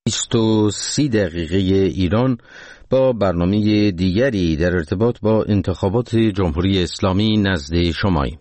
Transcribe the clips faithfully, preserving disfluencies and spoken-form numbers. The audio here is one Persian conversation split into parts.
بیست و سی دقیقه ایران با برنامه دیگری در ارتباط با انتخابات جمهوری اسلامی نزد شماییم.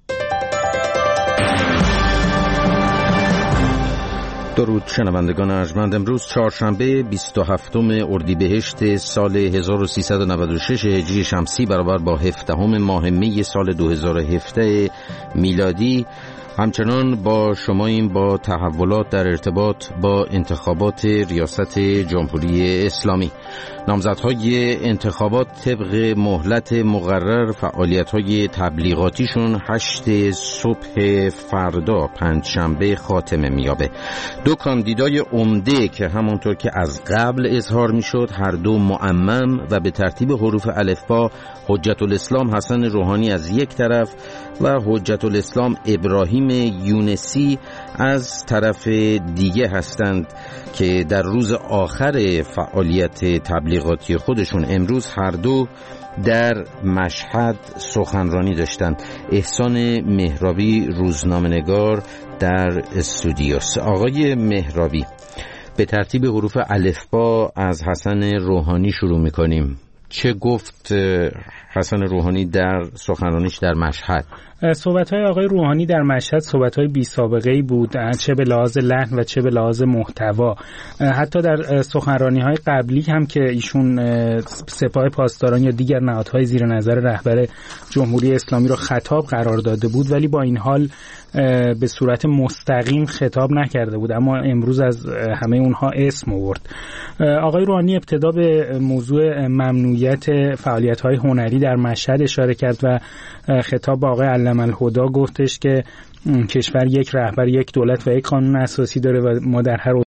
درود شنوندگان ارجمند، امروز چهارشنبه بیست و هفتم اردیبهشت سال هزار و سیصد و نود و شش هجری شمسی برابر با هفدهم ماه می سال دو هزار و هفده میلادی همچنان با شماییم با تحولات در ارتباط با انتخابات ریاست جمهوری اسلامی. نامزدهای انتخابات طبق مهلت مقرر فعالیت‌های تبلیغاتیشون هشت صبح فردا پنجشنبه خاتمه میابه. دو کاندیدای عمده که همونطور که از قبل اظهار میشد هر دو معمم و به ترتیب حروف الفبا حجت الاسلام حسن روحانی از یک طرف و حجت الاسلام ابراهیم یونسی از طرف دیگه هستند که در روز آخر فعالیت تبلیغاتی خودشون امروز هر دو در مشهد سخنرانی داشتند. احسان مهرابی روزنامه‌نگار در استودیوس. آقای مهرابی، به ترتیب حروف الفبا از حسن روحانی شروع می‌کنیم. چه گفت حسن روحانی در سخنرانیش در مشهد؟ صحبت‌های آقای روحانی در مشهد صحبت‌های بی سابقه‌ای بود، چه به لحاظ لحن و چه به لحاظ محتوا. حتی در سخنرانی‌های قبلی هم که ایشون سپاه پاسداران یا دیگر نهادهای زیر نظر رهبر جمهوری اسلامی رو خطاب قرار داده بود، ولی با این حال به صورت مستقیم خطاب نکرده بود، اما امروز از همه اونها اسم آورد. آقای روحانی ابتدا به موضوع ممنوعیت فعالیت‌های هنری در مشهد اشاره کرد و خطاب با آقای علم الهدی گفتش که کشور یک رهبر، یک دولت و یک قانون اساسی داره و ما در هر